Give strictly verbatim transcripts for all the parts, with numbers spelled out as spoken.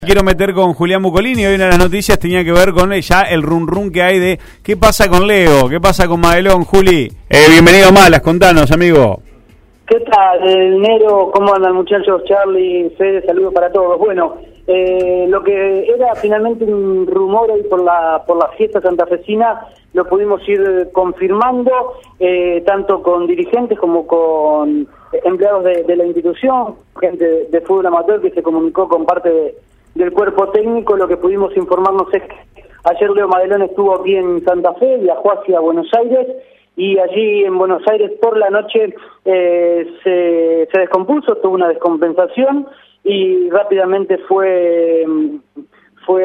Quiero meter con Julián Bucolini. Hoy una de las noticias tenía que ver con ya el run run que hay de qué pasa con Leo, qué pasa con Madelón. Juli, eh, bienvenido a Malas, contanos, amigo. ¿Qué tal, Nero? ¿Cómo andan, muchachos? Charlie, Fede, saludos para todos. Bueno, eh, lo que era finalmente un rumor hoy por la por la fiesta santafesina lo pudimos ir confirmando, eh, tanto con dirigentes como con empleados de, de la institución, gente de, de fútbol amateur que se comunicó con parte de del cuerpo técnico. Lo que pudimos informarnos es que ayer Leo Madelón estuvo aquí en Santa Fe, viajó hacia Buenos Aires y allí en Buenos Aires por la noche eh, se, se descompuso, tuvo una descompensación y rápidamente fue fue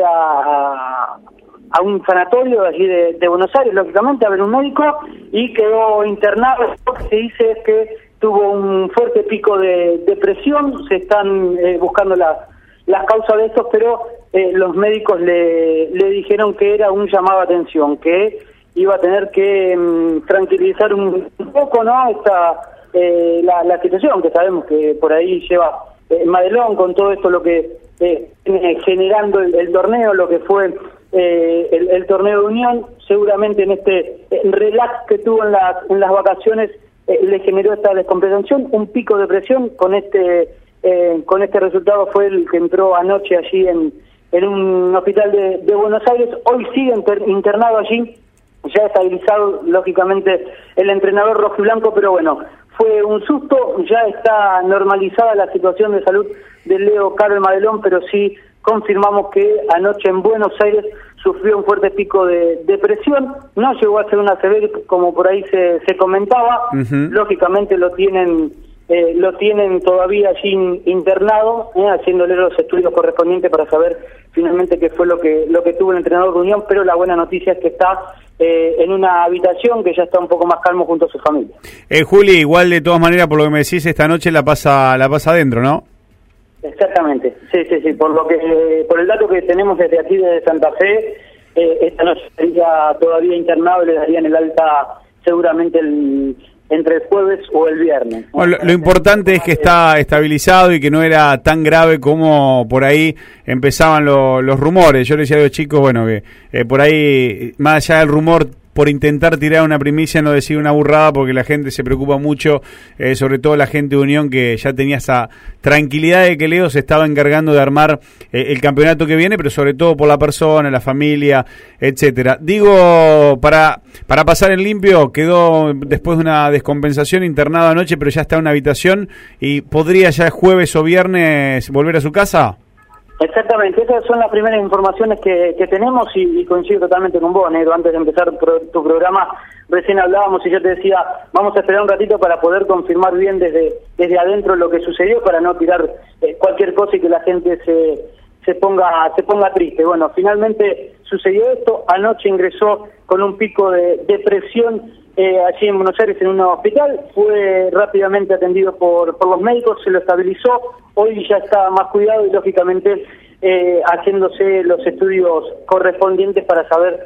a, a un sanatorio de allí de, de Buenos Aires, lógicamente, a ver un médico, y quedó internado. Lo que se dice es que tuvo un fuerte pico de depresión. Se están eh, buscando las las causas de esto, pero eh, los médicos le, le dijeron que era un llamado a atención, que iba a tener que um, tranquilizar un, un poco, ¿no? Esta eh, la, la situación que sabemos que por ahí lleva eh, Madelón con todo esto, lo que eh, generando el, el torneo, lo que fue eh, el, el torneo de Unión. Seguramente en este eh, relax que tuvo en las, en las vacaciones eh, le generó esta descompensación, un pico de presión. Con este Eh, con este resultado fue el que entró anoche allí en, en un hospital de, de Buenos Aires. Hoy sigue inter, internado allí, ya estabilizado lógicamente el entrenador rojiblanco, pero bueno, fue un susto. Ya está normalizada la situación de salud de Leo Carol Madelón, pero sí confirmamos que anoche en Buenos Aires sufrió un fuerte pico de depresión. No llegó a ser una severa como por ahí se, se comentaba. Uh-huh. Lógicamente lo tienen Eh, lo tienen todavía allí internado, eh, haciéndole los estudios correspondientes para saber finalmente qué fue lo que lo que tuvo el entrenador de Unión, pero la buena noticia es que está eh, en una habitación, que ya está un poco más calmo junto a su familia. Eh, Juli, igual de todas maneras, por lo que me decís, esta noche la pasa la pasa adentro, ¿no? Exactamente, sí, sí, sí, por lo que eh, por el dato que tenemos desde aquí, desde Santa Fe, eh, esta noche sería todavía internado y le darían el alta seguramente el entre el jueves o el viernes. Bueno, lo, lo importante es que está estabilizado y que no era tan grave como por ahí empezaban lo, los rumores. Yo le decía a los chicos, bueno, que eh, por ahí, más allá del rumor, por intentar tirar una primicia, no decir una burrada, porque la gente se preocupa mucho, eh, sobre todo la gente de Unión, que ya tenía esa tranquilidad de que Leo se estaba encargando de armar eh, el campeonato que viene, pero sobre todo por la persona, la familia, etcétera. Digo, para para pasar en limpio, quedó después de una descompensación internado anoche, pero ya está en una habitación y podría ya jueves o viernes volver a su casa. Exactamente, esas son las primeras informaciones que, que tenemos y, y coincido totalmente con vos, Negro. Antes de empezar pro, tu programa, recién hablábamos y yo te decía, vamos a esperar un ratito para poder confirmar bien desde desde adentro lo que sucedió, para no tirar eh, cualquier cosa y que la gente se se ponga se ponga triste. Bueno, finalmente sucedió esto. Anoche ingresó con un pico de depresión eh, allí en Buenos Aires en un hospital, fue rápidamente atendido por por los médicos, se lo estabilizó. Hoy ya está más cuidado y lógicamente eh, haciéndose los estudios correspondientes para saber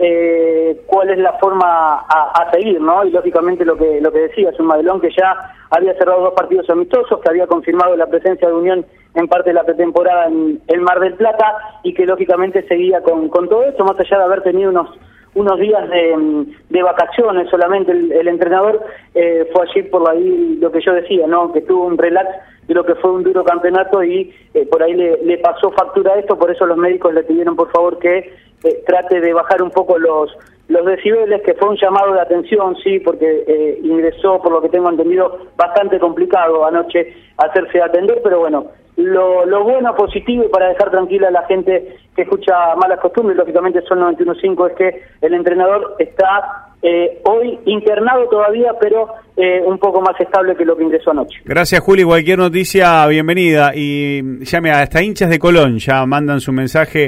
eh, cuál es la forma a, a seguir, ¿no? Y lógicamente lo que lo que decía, es un Madelón que ya había cerrado dos partidos amistosos, que había confirmado la presencia de Unión en parte de la pretemporada en el Mar del Plata y que lógicamente seguía con, con todo esto, más allá de haber tenido unos unos días de, de vacaciones solamente. El, el entrenador eh, fue allí por ahí lo que yo decía, ¿no? Que tuvo un relax de lo que fue un duro campeonato y eh, por ahí le, le pasó factura a esto. Por eso los médicos le pidieron por favor que eh, trate de bajar un poco los los decibeles, que fue un llamado de atención, sí, porque eh, ingresó, por lo que tengo entendido, bastante complicado anoche hacerse atender, pero bueno, lo, lo bueno, positivo, y para dejar tranquila a la gente que escucha Malas Costumbres, lógicamente son noventa y uno punto cinco, es que el entrenador está eh, hoy internado todavía, pero eh, un poco más estable que lo que ingresó anoche. Gracias, Juli. Cualquier noticia, bienvenida. Y llame hasta hinchas de Colón, ya mandan su mensaje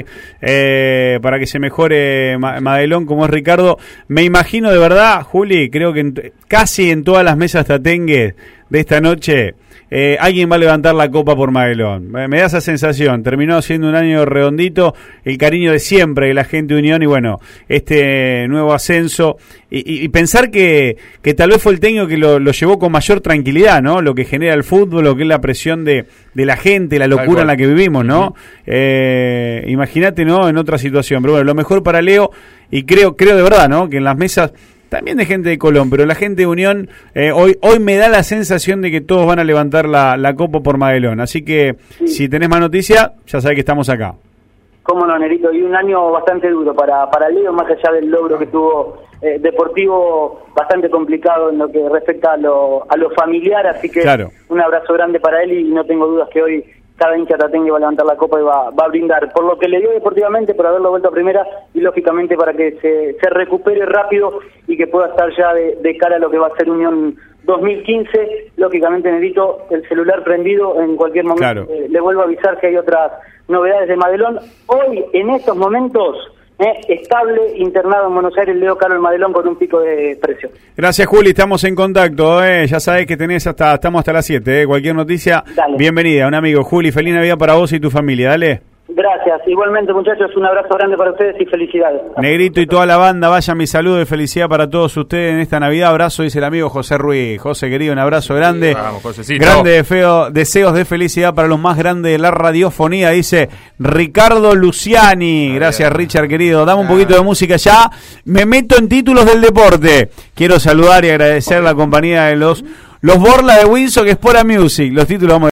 eh, para que se mejore Madelón, como es Ricardo. Me imagino de verdad, Juli, creo que en, casi en todas las mesas tatengue de esta noche eh, alguien va a levantar la copa por Madelón. Me, me da esa sensación. Terminó siendo un año redondito, el cariño de siempre de la gente de Unión y bueno, este nuevo ascenso y, y pensar que, que tal vez fue el técnico que lo, lo llevó con mayor tranquilidad, ¿no? Lo que genera el fútbol, lo que es la presión de, de la gente, la locura en la que vivimos, ¿no? Uh-huh. eh, Imagínate, ¿no? En otra situación. Pero bueno, lo mejor para Leo, y creo, creo de verdad, ¿no? Que en las mesas, también de gente de Colón, pero la gente de Unión, eh, hoy hoy me da la sensación de que todos van a levantar la, la copa por Madelón. Así que, sí. Si tenés más noticia, ya sabés que estamos acá. Cómo no, Nerito, y un año bastante duro para, para Leo, más allá del logro que tuvo eh, deportivo, bastante complicado en lo que respecta a lo, a lo familiar, así que claro. Un abrazo grande para él y no tengo dudas que hoy cada hincha tatengue va a levantar la copa y va, va a brindar por lo que le dio deportivamente, por haberlo vuelto a primera y lógicamente para que se, se recupere rápido y que pueda estar ya de, de cara a lo que va a ser Unión dos mil quince. Lógicamente, Nerito, el celular prendido en cualquier momento. Claro. Eh, le vuelvo a avisar que hay otras novedades de Madelón. Hoy, en estos momentos, eh, estable, internado en Buenos Aires, Leo Carlos Madelón con un pico de precio. Gracias, Juli, estamos en contacto. Eh. Ya sabés que tenés hasta estamos hasta las siete. Eh. Cualquier noticia, dale. Bienvenida. Un amigo, Juli, feliz Navidad para vos y tu familia. Dale. Gracias, igualmente muchachos, un abrazo grande para ustedes y felicidades. Negrito y toda la banda, vaya mi saludo y felicidad para todos ustedes en esta Navidad. Abrazo, dice el amigo José Ruiz. José, querido, un abrazo grande. Vamos, Josecito. Grande feo, deseos de felicidad para los más grandes de la radiofonía, dice Ricardo Luciani. Gracias, Richard, querido. Dame un poquito de música ya. Me meto en títulos del deporte. Quiero saludar y agradecer la compañía de los, los Borla de Windsor, que es Spora Music. Los títulos vamos